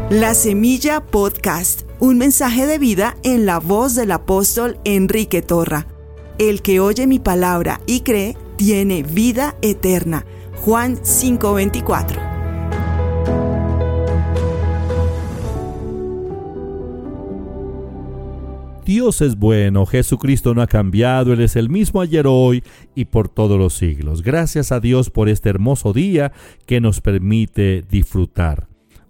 La Semilla Podcast, un mensaje de vida en la voz del apóstol Enrique Torra. El que oye mi palabra y cree, tiene vida eterna. Juan 5:24. Dios es bueno, Jesucristo no ha cambiado, Él es el mismo ayer, hoy y por todos los siglos. Gracias a Dios por este hermoso día que nos permite disfrutar.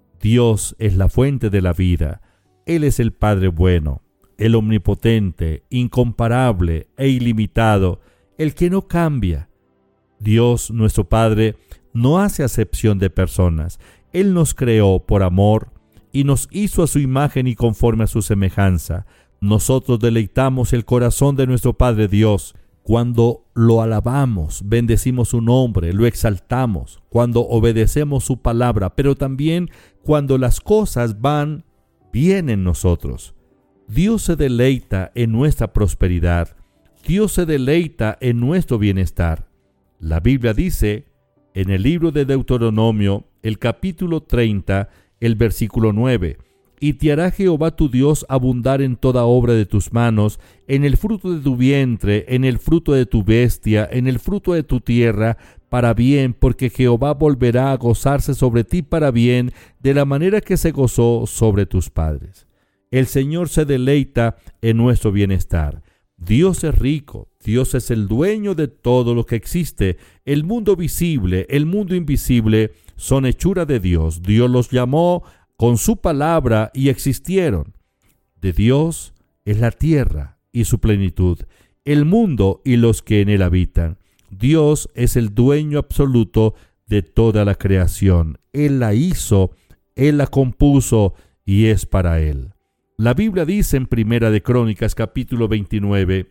Dios es la fuente de la vida. Él es el Padre bueno, el omnipotente, incomparable e ilimitado, el que no cambia. Dios, nuestro Padre, no hace acepción de personas. Él nos creó por amor y nos hizo a su imagen y conforme a su semejanza. Nosotros deleitamos el corazón de nuestro Padre Dios cuando lo alabamos, bendecimos su nombre, lo exaltamos, cuando obedecemos su palabra, pero también cuando las cosas van bien en nosotros. Dios se deleita en nuestra prosperidad. Dios se deleita en nuestro bienestar. La Biblia dice en el libro de Deuteronomio, el capítulo 30, el versículo 9: Y te hará Jehová tu Dios abundar en toda obra de tus manos, en el fruto de tu vientre, en el fruto de tu bestia, en el fruto de tu tierra, para bien, porque Jehová volverá a gozarse sobre ti para bien, de la manera que se gozó sobre tus padres. El Señor se deleita en nuestro bienestar. Dios es rico, Dios es el dueño de todo lo que existe. El mundo visible, el mundo invisible, son hechura de Dios. Dios los llamó con su palabra y existieron. De Dios es la tierra y su plenitud, el mundo y los que en él habitan. Dios es el dueño absoluto de toda la creación. Él la hizo, Él la compuso y es para Él. La Biblia dice en Primera de Crónicas, capítulo 29,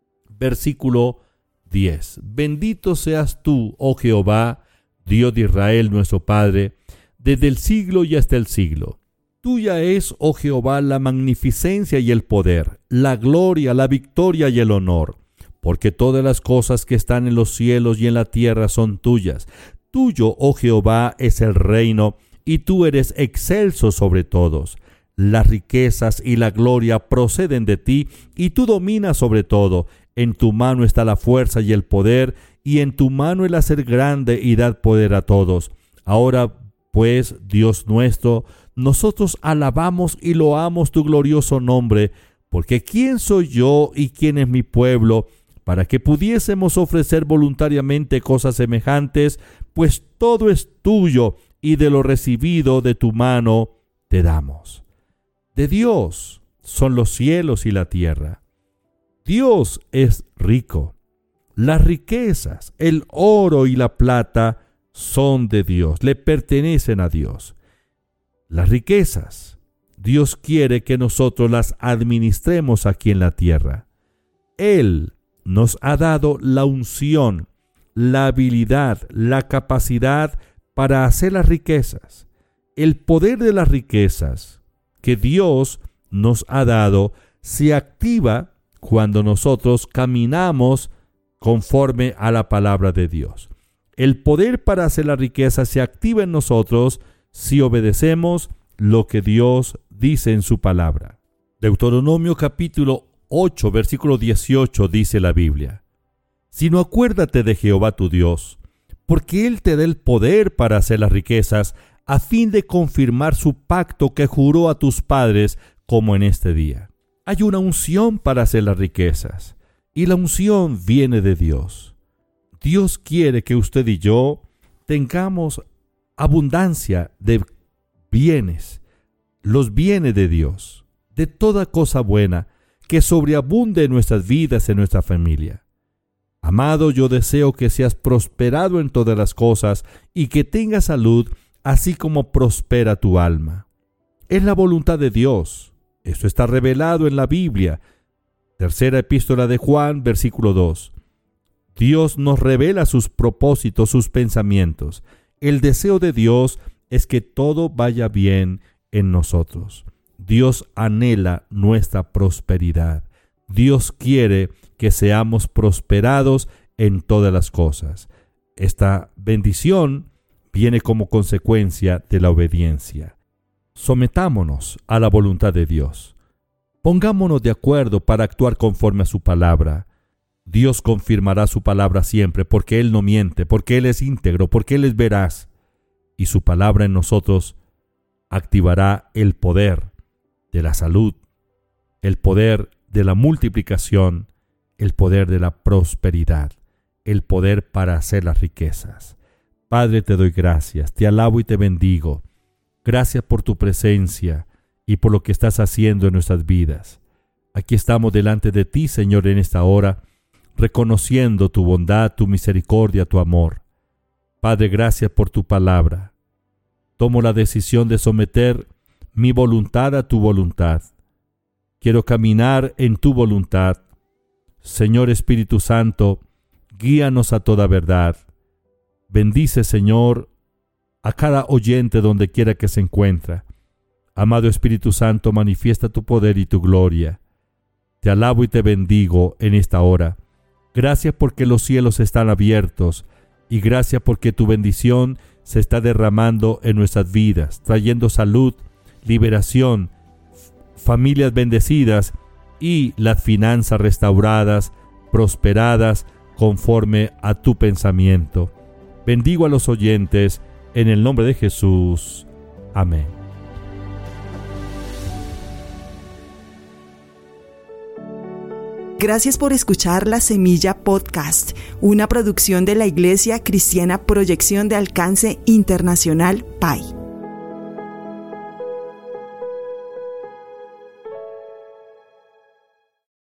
versículo 10: Bendito seas tú, oh Jehová, Dios de Israel, nuestro Padre, desde el siglo y hasta el siglo. Tuya es, oh Jehová, la magnificencia y el poder, la gloria, la victoria y el honor, porque todas las cosas que están en los cielos y en la tierra son tuyas. Tuyo, oh Jehová, es el reino, y tú eres excelso sobre todos. Las riquezas y la gloria proceden de ti, y tú dominas sobre todo. En tu mano está la fuerza y el poder, y en tu mano el hacer grande y dar poder a todos. Ahora pues, Dios nuestro, nosotros alabamos y loamos tu glorioso nombre, porque ¿quién soy yo y quién es mi pueblo para que pudiésemos ofrecer voluntariamente cosas semejantes? Pues todo es tuyo, y de lo recibido de tu mano te damos. De Dios son los cielos y la tierra. Dios es rico. Las riquezas, el oro y la plata son de Dios, le pertenecen a Dios. Las riquezas, Dios quiere que nosotros las administremos aquí en la tierra. Él nos ha dado la unción, la habilidad, la capacidad para hacer las riquezas. El poder de las riquezas que Dios nos ha dado se activa cuando nosotros caminamos conforme a la palabra de Dios. El poder para hacer la riqueza se activa en nosotros si obedecemos lo que Dios dice en su palabra. Deuteronomio capítulo 8, versículo 18 dice la Biblia: Sino acuérdate de Jehová tu Dios, porque Él te da el poder para hacer las riquezas, a fin de confirmar su pacto que juró a tus padres, como en este día. Hay una unción para hacer las riquezas, y la unción viene de Dios. Dios quiere que usted y yo tengamos abundancia de bienes, los bienes de Dios, de toda cosa buena, que sobreabunde en nuestras vidas, en nuestra familia. Amado, yo deseo que seas prosperado en todas las cosas y que tengas salud, así como prospera tu alma. Es la voluntad de Dios. Esto está revelado en la Biblia. Tercera epístola de Juan, versículo 2. Dios nos revela sus propósitos, sus pensamientos. El deseo de Dios es que todo vaya bien en nosotros. Dios anhela nuestra prosperidad. Dios quiere que seamos prosperados en todas las cosas. Esta bendición viene como consecuencia de la obediencia. Sometámonos a la voluntad de Dios. Pongámonos de acuerdo para actuar conforme a su palabra. Dios confirmará su palabra siempre, porque Él no miente, porque Él es íntegro, porque Él es veraz. Y su palabra en nosotros activará el poder de la salud, el poder de la multiplicación, el poder de la prosperidad, el poder para hacer las riquezas. Padre, te doy gracias, te alabo y te bendigo. Gracias por tu presencia y por lo que estás haciendo en nuestras vidas. Aquí estamos delante de ti, Señor, en esta hora, reconociendo tu bondad, tu misericordia, tu amor. Padre, gracias por tu palabra. Tomo la decisión de someter mi voluntad a tu voluntad. Quiero caminar en tu voluntad. Señor Espíritu Santo, guíanos a toda verdad. Bendice, Señor, a cada oyente donde quiera que se encuentre. Amado Espíritu Santo, manifiesta tu poder y tu gloria. Te alabo y te bendigo en esta hora. Gracias porque los cielos están abiertos y gracias porque tu bendición se está derramando en nuestras vidas, trayendo salud, liberación, familias bendecidas y las finanzas restauradas, prosperadas conforme a tu pensamiento. Bendigo a los oyentes en el nombre de Jesús. Amén. Gracias por escuchar La Semilla Podcast, una producción de la Iglesia Cristiana Proyección de Alcance Internacional PAI.